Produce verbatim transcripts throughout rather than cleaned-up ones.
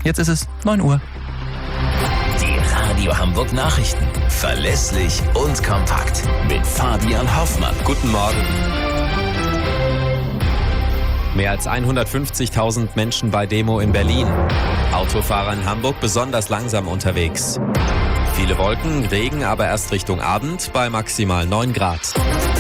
Jetzt ist es neun Uhr. Die Radio Hamburg Nachrichten. Verlässlich und kompakt. Mit Fabian Hoffmann. Guten Morgen. Mehr als hundertfünfzigtausend Menschen bei Demo in Berlin. Autofahrer in Hamburg besonders langsam unterwegs. Viele Wolken, Regen, aber erst Richtung Abend bei maximal neun Grad.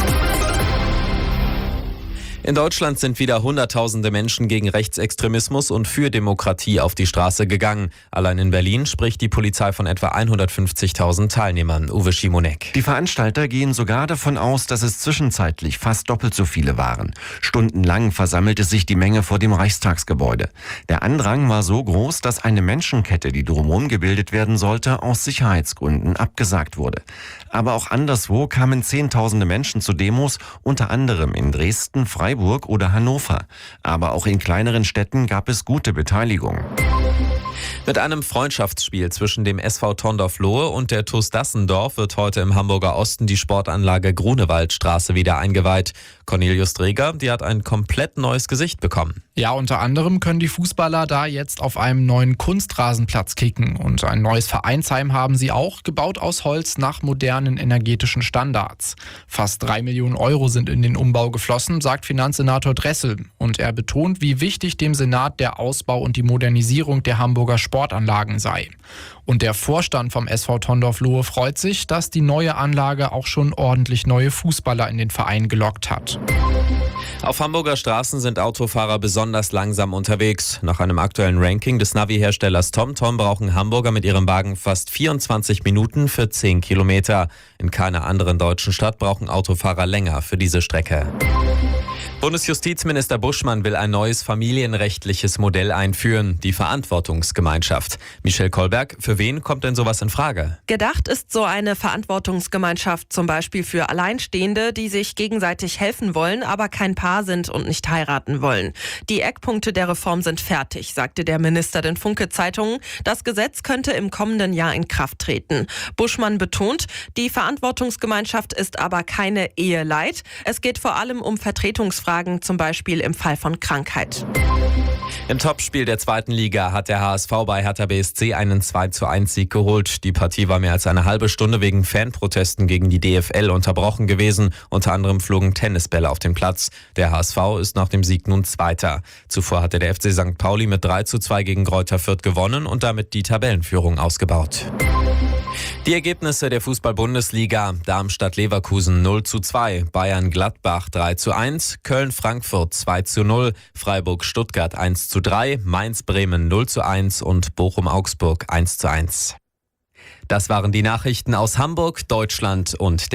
In Deutschland sind wieder Hunderttausende Menschen gegen Rechtsextremismus und für Demokratie auf die Straße gegangen. Allein in Berlin spricht die Polizei von etwa hundertfünfzigtausend Teilnehmern. Uwe Schimonek. Die Veranstalter gehen sogar davon aus, dass es zwischenzeitlich fast doppelt so viele waren. Stundenlang versammelte sich die Menge vor dem Reichstagsgebäude. Der Andrang war so groß, dass eine Menschenkette, die drumherum gebildet werden sollte, aus Sicherheitsgründen abgesagt wurde. Aber auch anderswo kamen Zehntausende Menschen zu Demos, unter anderem in Dresden, Freiburg oder Hannover. Aber auch in kleineren Städten gab es gute Beteiligung. Mit einem Freundschaftsspiel zwischen dem S V Tondorf-Lohe und der T U S Dassendorf wird heute im Hamburger Osten die Sportanlage Grunewaldstraße wieder eingeweiht. Cornelius Dreger, die hat ein komplett neues Gesicht bekommen. Ja, unter anderem können die Fußballer da jetzt auf einem neuen Kunstrasenplatz kicken. Und ein neues Vereinsheim haben sie auch, gebaut aus Holz nach modernen energetischen Standards. Fast drei Millionen Euro sind in den Umbau geflossen, sagt Finanzsenator Dressel. Und er betont, wie wichtig dem Senat der Ausbau und die Modernisierung der Hamburger Sportanlagen sei. Und der Vorstand vom S V Tondorf-Lohe freut sich, dass die neue Anlage auch schon ordentlich neue Fußballer in den Verein gelockt hat. Auf Hamburger Straßen sind Autofahrer besonders langsam unterwegs. Nach einem aktuellen Ranking des Navi-Herstellers TomTom brauchen Hamburger mit ihrem Wagen fast vierundzwanzig Minuten für zehn Kilometer. In keiner anderen deutschen Stadt brauchen Autofahrer länger für diese Strecke. Bundesjustizminister Buschmann will ein neues familienrechtliches Modell einführen, die Verantwortungsgemeinschaft. Michelle Kolberg, für wen kommt denn sowas in Frage? Gedacht ist so eine Verantwortungsgemeinschaft zum Beispiel für Alleinstehende, die sich gegenseitig helfen wollen, aber kein Paar sind und nicht heiraten wollen. Die Eckpunkte der Reform sind fertig, sagte der Minister den Funke-Zeitungen. Das Gesetz könnte im kommenden Jahr in Kraft treten. Buschmann betont, die Verantwortungsgemeinschaft ist aber keine Eheleit. Es geht vor allem um Vertretungsfragen. Fragen, zum Beispiel im Fall von Krankheit. Im Topspiel der zweiten Liga hat der H S V bei Hertha B S C einen zwei zu eins Sieg geholt. Die Partie war mehr als eine halbe Stunde wegen Fanprotesten gegen die D F L unterbrochen gewesen. Unter anderem flogen Tennisbälle auf den Platz. Der H S V ist nach dem Sieg nun Zweiter. Zuvor hatte der F C Sankt Pauli mit drei zu zwei gegen Greuther Fürth gewonnen und damit die Tabellenführung ausgebaut. Die Ergebnisse der Fußball-Bundesliga: Darmstadt-Leverkusen null zu zwei, Bayern-Gladbach drei zu eins, Köln-Frankfurt zwei zu null, Freiburg-Stuttgart eins zu drei, Mainz-Bremen null zu eins und Bochum-Augsburg eins zu eins. Das waren die Nachrichten aus Hamburg, Deutschland und der